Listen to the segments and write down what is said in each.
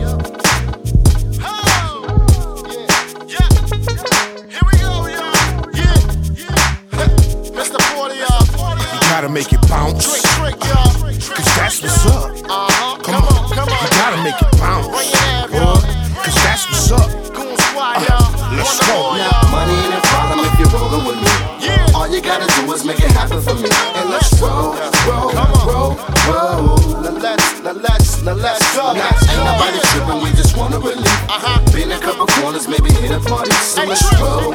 Gotta make it bounce, cause that's what's up. Come on, you gotta make it bounce, cause that's what's up. Let's go. Now, money ain't a problem if you're rolling with me. All you gotta do is make it happen for me. And let's roll. Now let's go. Now, ain't nobody tripping, we just wanna relief. Been a couple corners, maybe hit a party. So let's roll.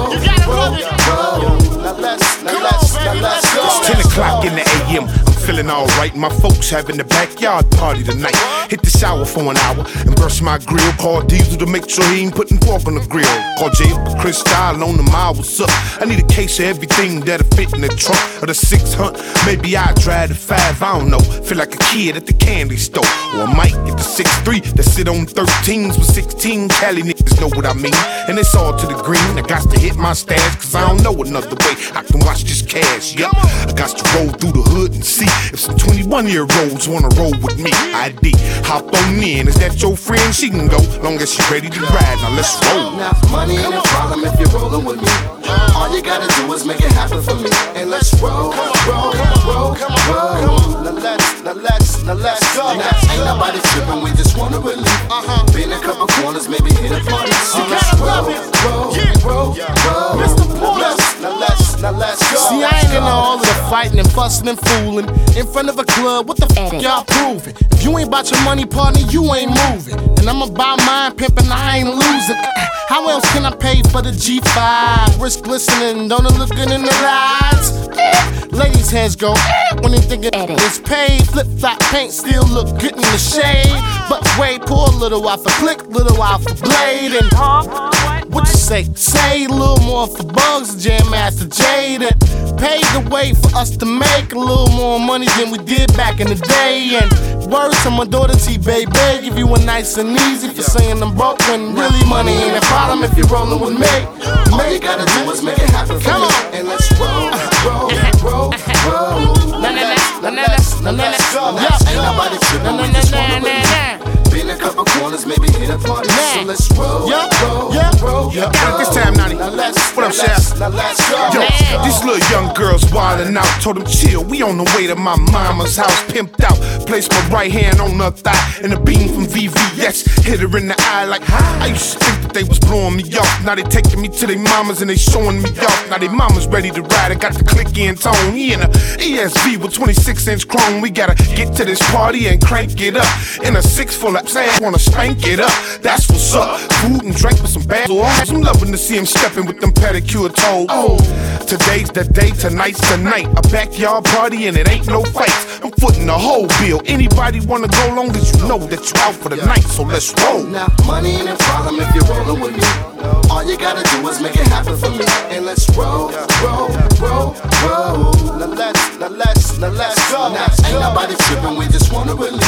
Now let's go. It's 10 o'clock in the AM. I'm feeling alright. My folks having a backyard party tonight. Hit the shower for an hour and brush my grill. Call Diesel to make sure he ain't putting pork on the grill. Call Jay up and Chris Style on the mile. What's up? I need a case of everything that'll fit in the trunk of the 600. Maybe I drive the 5. I don't know. Feel like a kid at the candy store. Or I might get the 6'3 that sit on 13s with 16 Cali niggas know what I mean. And it's all to the green. I got to hit my stash cause I don't know another way I can watch this cash. Yep, I got to roll through the hood and see if some 21-year-olds wanna roll with me. ID, hop on in. Is that your friend? She can go long as she ready to ride. Now let's roll. Now money ain't a problem if you're rolling with me. All you gotta do is make it happen for me. And let's roll. Now let's go. Now ain't nobody tripping, we just wanna relief. Been a couple corners, maybe hit a party. So let's roll. Now let's go. See, I ain't into all of the fighting and fussing and fooling in front of a club. What the fuck y'all proving? If you ain't about your money, partner, you ain't moving. And I'm about mine, pimping, I ain't losing. How else can I pay for the G5? Wrist glistening, don't it look good in the lights? Ladies' heads go when they thinking it's paid. Flip-flop paint still look good in the shade. But wait, pour a little off the click, little off the blade. And what you say? Say a little more for Bugs, Jam Master Jade. And paved the way for us to make a little more money than we did back in the day. And words to my daughter T-Baby, give you a nice and easy for saying I'm broke when really money ain't a problem if you're rolling with me. All you gotta do is make it happen for me. And let's roll. Now let's go. Ain't nobody tripping, we just wanna relief. Been a couple corners, maybe hit a party. So let's roll. At this time, Nani. What up, Chef? Now let's go. Yo, these little young girls wildin' out. Told them chill, we on the way to my mama's house. Pimped out, placed my right hand on her thigh. And a beam from VVS hit her in the eye like I used to think that they was blowing me off. Now they taking me to their mamas and they showing me off. Now they mamas ready to ride. I got the click in tone. He in a ESV with 26-inch chrome. We gotta get to this party and crank it up. In a 6 full of sand, wanna spank it up. That's what's up. Food and drink with some bad oils. I'm loving to see him stepping with them pedicure toes. Oh, today's the day, tonight's the night. A backyard party and it ain't no fights. I'm footing the whole bill. Anybody wanna go long as you know that you out for the night, so let's roll. Now money ain't a problem if you're rolling with me. All you gotta do is make it happen for me. And let's roll. Now let's go. Now ain't nobody tripping, we just wanna relief.